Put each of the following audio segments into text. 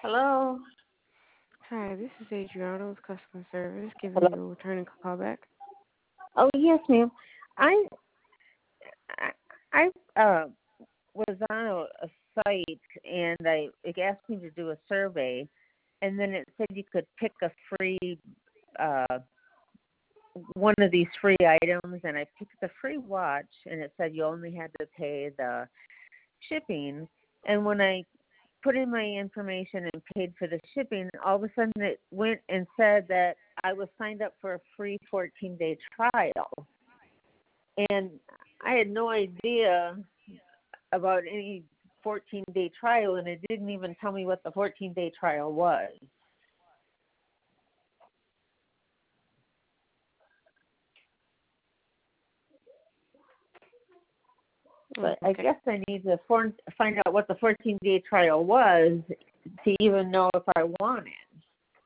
Hello. Hi, this is Adriana with customer service giving Hello. you a returning callback. Oh yes, ma'am. I I was on a site and it asked me to do a survey, and then it said you could pick a free uh one of these free items, and I picked the free watch, and it said you only had to pay the shipping. And when I put in my information and paid for the shipping, all of a sudden it went and said that I was signed up for a free 14-day trial. And I had no idea about any 14-day trial, and it didn't even tell me what the 14-day trial was. But I Okay. guess I need to find out what the 14-day trial was to even know if I want it.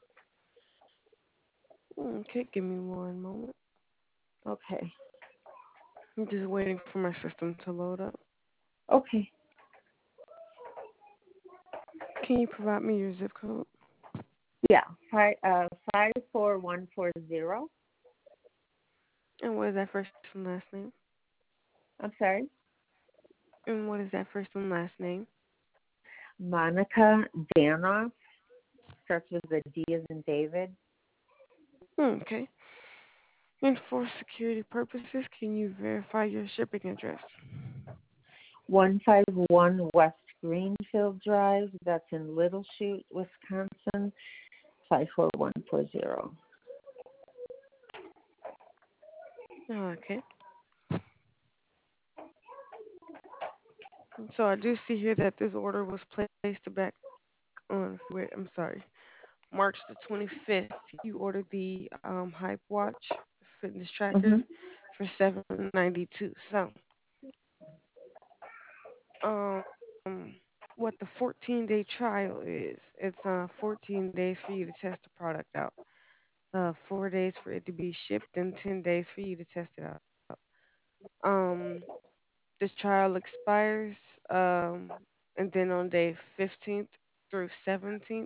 Okay, give me one moment. Okay. I'm just waiting for my system to load up. Okay. Can you provide me your zip code? Yeah. 54140. And what is that first and last name? I'm sorry. And what is that first and last name? Monica Danoff. Starts with a D as in David. Okay. And for security purposes, can you verify your shipping address? 151 West Greenfield Drive. That's in Little Chute, Wisconsin. 54140. Okay. So I do see here that this order was placed back on, wait, I'm sorry, March the 25th. You ordered the Hype Watch fitness trackers Mhm. for 792. So, um, what the 14-day trial is, it's 14 days for you to test the product out. 4 days for it to be shipped, and 10 days for you to test it out. Um, this trial expires, and then on day 15th through 17th.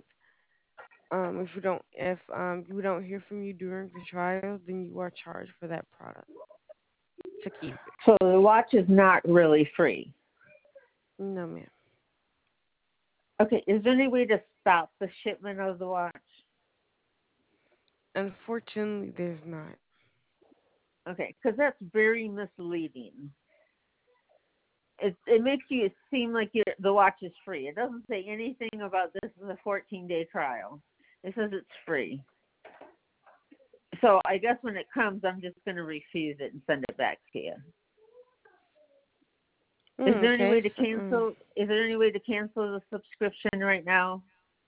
If we don't hear from you during the trial, then you are charged for that product to keep it. So the watch is not really free. No, ma'am. Okay. Is there any way to stop the shipment of the watch? Unfortunately, there's not. Okay, because that's very misleading. It makes you seem like the watch is free. It doesn't say anything about this is a 14-day trial. It says it's free. So I guess when it comes, I'm just going to refuse it and send it back to you. Is there any Okay. way to cancel? Is there any way to cancel the subscription right now?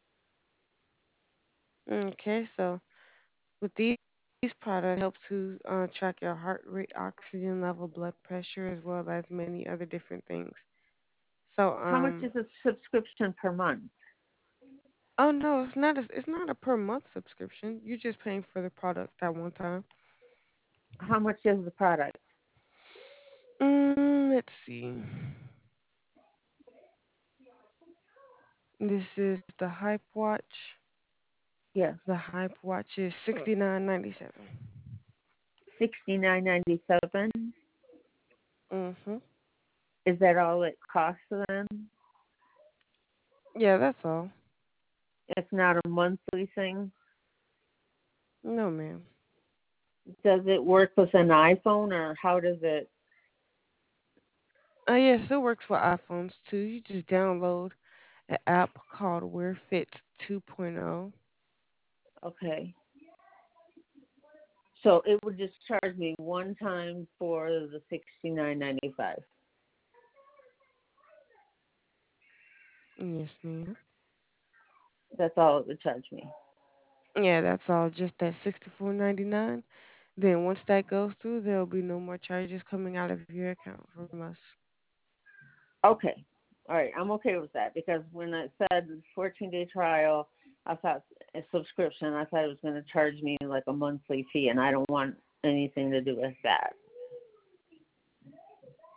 Okay. So with these products, help to track your heart rate, oxygen level, blood pressure, as well as many other different things. So How much is a subscription per month? oh no, it's not a per month subscription. You're just paying for the product at one time. How much is the product? Let's see. This is the Hype Watch. Yes, The Hype Watch is 69.97. 69.97. Mhm. Is that all it costs then? Yeah, that's all. It's not a monthly thing. No, ma'am. Does it work with an iPhone, or how does it? Yes, it works for iPhones too. You just download an app called Wear Fit 2.0. Okay. So it would just charge me one time for the 69.95. Yes, ma'am. That's all it would charge me. Yeah, that's all. Just that 64.99. Then once that goes through, there'll be no more charges coming out of your account from us. Okay. All right. I'm okay with that because when it said 14-day trial, I thought a subscription, I thought it was going to charge me like a monthly fee, and I don't want anything to do with that.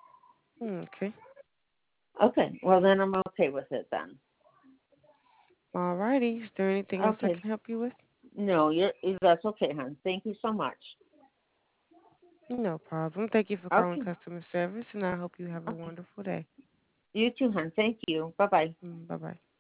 Okay. Okay. Well, then I'm okay with it then. All righty. Is there anything else I Okay. can help you with? No, that's okay, hon. Thank you so much. No problem. Thank you for calling Okay. customer service, and I hope you have a Okay. wonderful day. You too, hon. Thank you. Bye bye. Bye bye.